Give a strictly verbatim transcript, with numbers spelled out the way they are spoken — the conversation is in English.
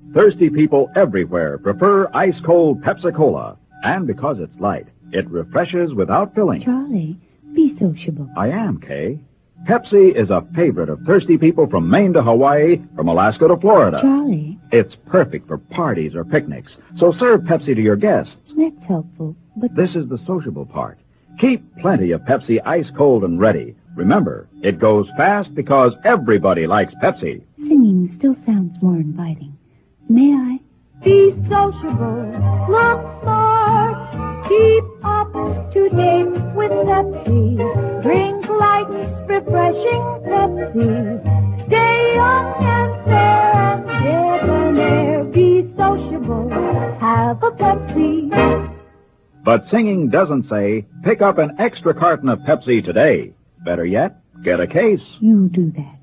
Thirsty people everywhere prefer ice-cold Pepsi-Cola. And because it's light, it refreshes without filling. Charlie, be sociable. I am, Kay. Pepsi is a favorite of thirsty people from Maine to Hawaii, from Alaska to Florida. Charlie. It's perfect for parties or picnics, so serve Pepsi to your guests. That's helpful, but... This is the sociable part. Keep plenty of Pepsi ice-cold and ready. Remember, it goes fast because everybody likes Pepsi. Singing still sounds more inviting. May I? Be sociable, look smart, keep up to date with Pepsi. Drink light, refreshing Pepsi. Stay young and fair and debonair. Be sociable, have a Pepsi. But singing doesn't say, pick up an extra carton of Pepsi today. Better yet, get a case. You do that.